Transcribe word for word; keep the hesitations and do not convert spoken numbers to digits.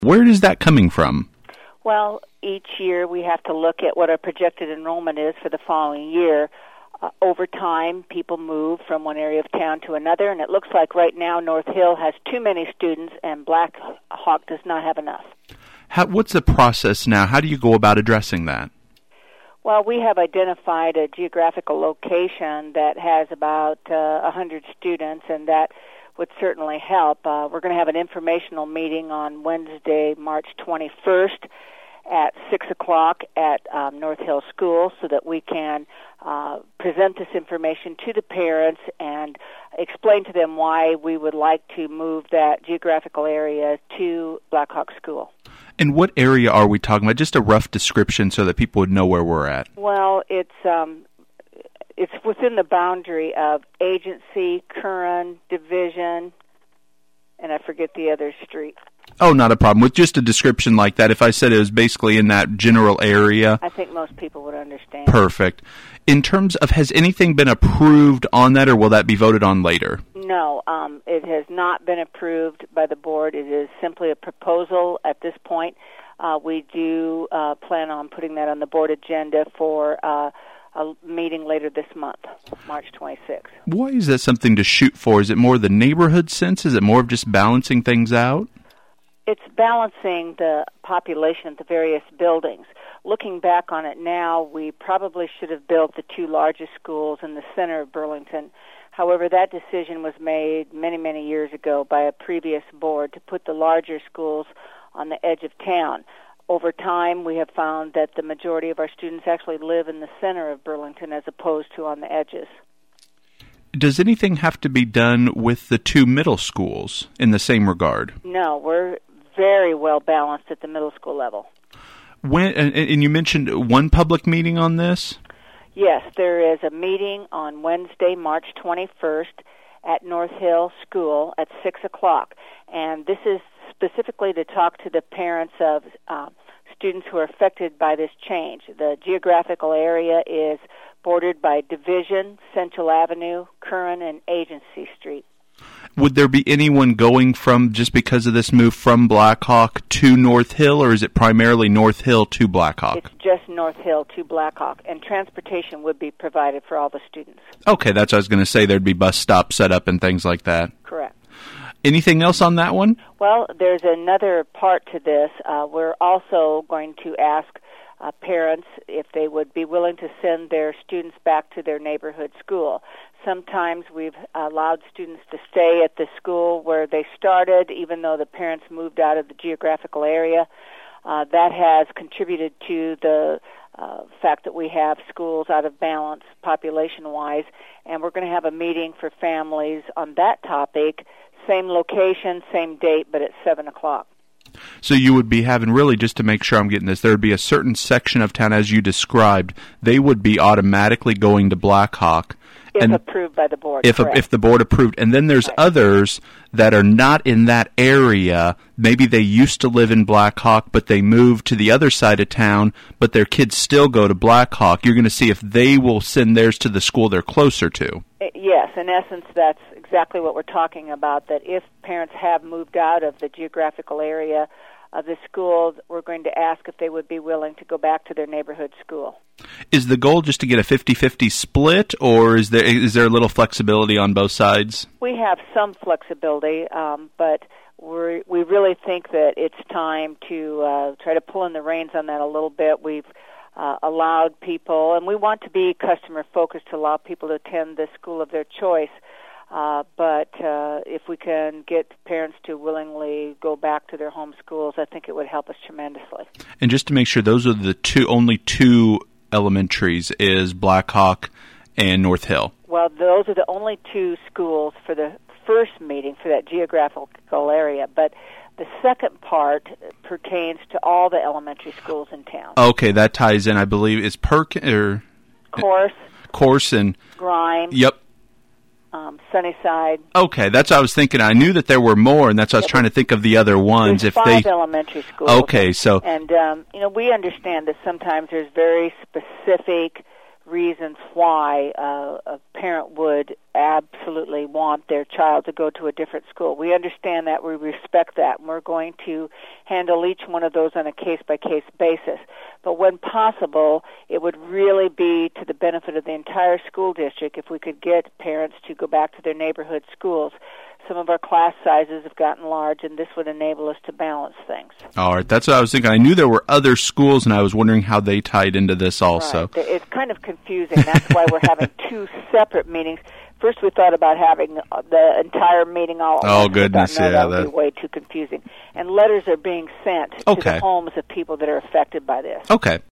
Where is that coming from? Well, each year we have to look at what our projected enrollment is for the following year. Uh, over time, people move from one area of town to another, and it looks like right now North Hill has too many students and Black Hawk does not have enough. How, what's the process now? How do you go about addressing that? Well, we have identified a geographical location that has about uh, one hundred students, and that would certainly help. Uh, we're going to have an informational meeting on Wednesday, March twenty-first at six o'clock at um, North Hill School so that we can uh, present this information to the parents and explain to them why we would like to move that geographical area to Black Hawk School. And what area are we talking about? Just a rough description so that people would know where we're at. Well, it's um, it's within the boundary of Agency, Curran, Division, and I forget the other street. Oh, not a problem. With just a description like that, if I said it was basically in that general area. I think most people would understand. Perfect. In terms of, has anything been approved on that, or will that be voted on later? No, um, it has not been approved by the board. It is simply a proposal at this point. Uh, we do uh, plan on putting that on the board agenda for uh, a meeting later this month, March twenty-sixth. Why is that something to shoot for? Is it more the neighborhood sense? Is it more of just balancing things out? It's balancing the population of the various buildings. Looking back on it now, we probably should have built the two largest schools in the center of Burlington. However, that decision was made many, many years ago by a previous board to put the larger schools on the edge of town. Over time, we have found that the majority of our students actually live in the center of Burlington as opposed to on the edges. Does anything have to be done with the two middle schools in the same regard? No, we're very well balanced at the middle school level. When and, and you mentioned one public meeting on this? Yes, there is a meeting on Wednesday, March twenty-first at North Hill School at six o'clock. And this is specifically to talk to the parents of uh, students who are affected by this change. The geographical area is bordered by Division, Central Avenue, Curran, and Agency Street. Would there be anyone going from, just because of this move, from Black Hawk to North Hill, or is it primarily North Hill to Black Hawk? It's just North Hill to Black Hawk, and transportation would be provided for all the students. Okay, that's what I was going to say. There'd be bus stops set up and things like that. Correct. Anything else on that one? Well, there's another part to this. Uh, we're also going to ask uh, parents if they would be willing to send their students back to their neighborhood school. Sometimes we've allowed students to stay at the school where they started, even though the parents moved out of the geographical area. Uh, that has contributed to the uh, fact that we have schools out of balance population-wise, and we're going to have a meeting for families on that topic, same location, same date, but at seven o'clock. So you would be having, really, just to make sure I'm getting this, there would be a certain section of town, as you described, they would be automatically going to Black Hawk. If and approved by the board, if correct. if the board approved. And then there's right. others that are not in that area. Maybe they used to live in Black Hawk, but they moved to the other side of town, but their kids still go to Black Hawk. You're going to see if they will send theirs to the school they're closer to. Yes, in essence, that's exactly what we're talking about, that if parents have moved out of the geographical area of the school, we're going to ask if they would be willing to go back to their neighborhood school. Is the goal just to get a fifty-fifty split, or is there is there a little flexibility on both sides? We have some flexibility, um, but we we really think that it's time to uh, try to pull in the reins on that a little bit. We've uh, allowed people, and we want to be customer-focused to allow people to attend the school of their choice. Uh, but uh, if we can get parents to willingly go back to their home schools, I think it would help us tremendously. And just to make sure, those are the two only two elementaries, is Black Hawk and North Hill. Well, those are the only two schools for the first meeting for that geographical area, but the second part pertains to all the elementary schools in town. Okay, that ties in, I believe, is Perk or Course, Course and Grime. Yep. Um, Sunnyside. Okay, that's what I was thinking. I knew that there were more, and that's what I was trying to think of the other ones. There's if five they elementary schools. Okay, so and um, you know, we understand that sometimes there's very specific reasons why uh, a parent would absolutely want their child to go to a different school. We understand that, we respect that, and we're going to handle each one of those on a case-by-case basis. But when possible, it would really be to the benefit of the entire school district if we could get parents to go back to their neighborhood schools. Some of our class sizes have gotten large, and this would enable us to balance things. All right, that's what I was thinking. I knew there were other schools, and I was wondering how they tied into this also. Right. It's kind of confusing. That's why we're having two separate meetings. First, we thought about having the entire meeting all. Oh, goodness, no, yeah. That would that... be way too confusing. And letters are being sent okay. to the homes of people that are affected by this. Okay.